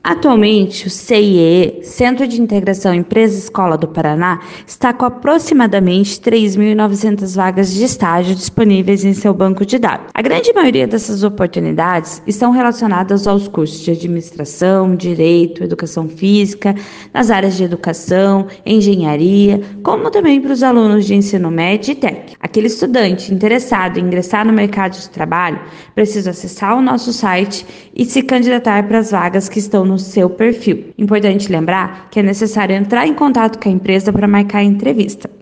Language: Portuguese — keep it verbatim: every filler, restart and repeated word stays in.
Atualmente, o C I E, Centro de Integração Empresa-Escola do Paraná, está com aproximadamente três mil e novecentas vagas de estágio disponíveis em seu banco de dados. A grande maioria dessas oportunidades estão relacionadas aos cursos de administração, direito, educação física, nas áreas de educação, engenharia, como também para os alunos de ensino médio e técnico. Aquele estudante interessado em ingressar no mercado de trabalho precisa acessar o nosso site e se candidatar para as vagas que estão no seu perfil. Importante lembrar que é necessário entrar em contato com a empresa para marcar a entrevista.